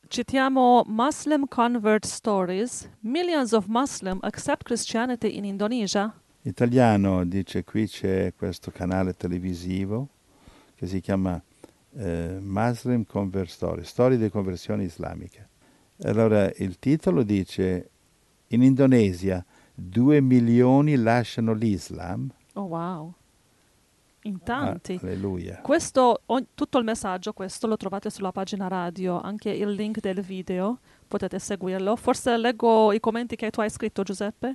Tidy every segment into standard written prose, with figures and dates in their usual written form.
Citiamo Muslim Convert Stories. Millions of Muslims accept Christianity in Indonesia. Italiano, dice qui c'è questo canale televisivo che si chiama Muslim Convert Story, storie di conversioni islamiche. Allora il titolo dice: in Indonesia 2 milioni lasciano l'Islam. Oh wow, in tanti. Alleluia. Tutto il messaggio, questo lo trovate sulla pagina radio, anche il link del video, potete seguirlo. Forse leggo i commenti che tu hai scritto, Giuseppe?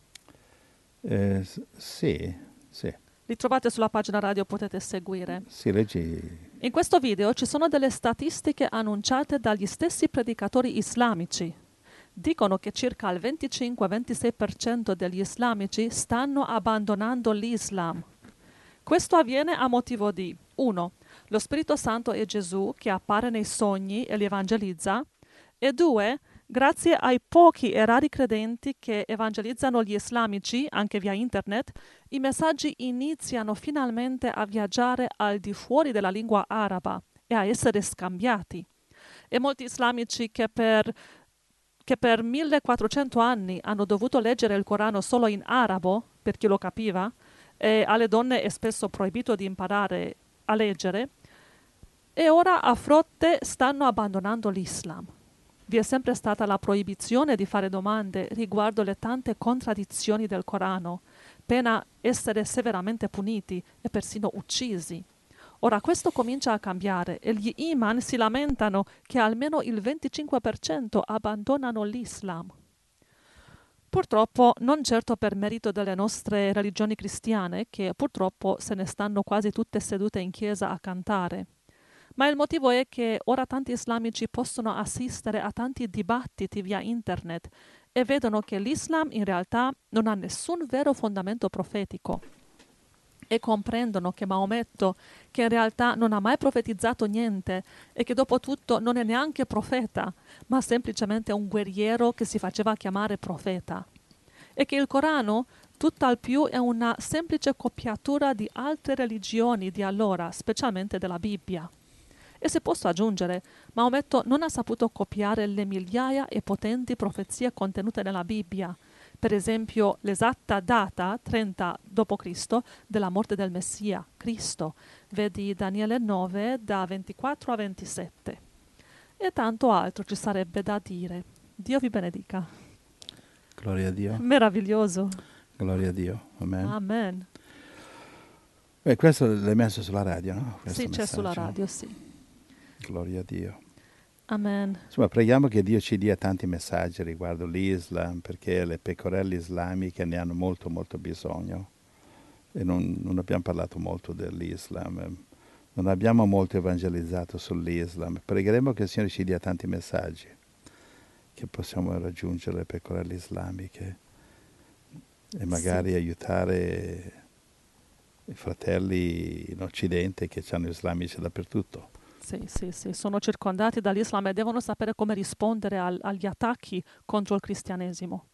Sì. Li trovate sulla pagina radio, potete seguire. Sì, leggi. In questo video ci sono delle statistiche annunciate dagli stessi predicatori islamici. Dicono che circa il 25-26% degli islamici stanno abbandonando l'Islam. Questo avviene a motivo di 1. Lo Spirito Santo è Gesù che appare nei sogni e li evangelizza, e 2. Grazie ai pochi e rari credenti che evangelizzano gli islamici, anche via internet, i messaggi iniziano finalmente a viaggiare al di fuori della lingua araba e a essere scambiati. E molti islamici che per 1400 anni hanno dovuto leggere il Corano solo in arabo, per chi lo capiva, e alle donne è spesso proibito di imparare a leggere, e ora a frotte stanno abbandonando l'Islam. Vi è sempre stata la proibizione di fare domande riguardo le tante contraddizioni del Corano, pena essere severamente puniti e persino uccisi. Ora questo comincia a cambiare e gli imam si lamentano che almeno il 25% abbandonano l'Islam. Purtroppo non certo per merito delle nostre religioni cristiane, che purtroppo se ne stanno quasi tutte sedute in chiesa a cantare. Ma il motivo è che ora tanti islamici possono assistere a tanti dibattiti via internet e vedono che l'Islam in realtà non ha nessun vero fondamento profetico. E comprendono che Maometto, che in realtà non ha mai profetizzato niente e che dopo tutto non è neanche profeta, ma semplicemente un guerriero che si faceva chiamare profeta. E che il Corano, tutt'al più, è una semplice copiatura di altre religioni di allora, specialmente della Bibbia. E se posso aggiungere, Maometto non ha saputo copiare le migliaia e potenti profezie contenute nella Bibbia, per esempio l'esatta data, 30 d.C., della morte del Messia, Cristo. Vedi Daniele 9, da 24 a 27. E tanto altro ci sarebbe da dire. Dio vi benedica. Gloria a Dio. Meraviglioso. Gloria a Dio. Amen. Amen. Questo l'hai messo sulla radio, no? Questo Sì, c'è messaggio. sulla radio, sì. Gloria a Dio. Amen. Insomma, preghiamo che Dio ci dia tanti messaggi riguardo l'Islam, perché le pecorelle islamiche ne hanno molto, molto bisogno. E non abbiamo parlato molto dell'Islam, non abbiamo molto evangelizzato sull'Islam. Pregheremo che il Signore ci dia tanti messaggi, che possiamo raggiungere le pecorelle islamiche e magari aiutare i fratelli in Occidente che hanno islamici dappertutto. Sì, sono circondati dall'Islam e devono sapere come rispondere agli attacchi contro il cristianesimo.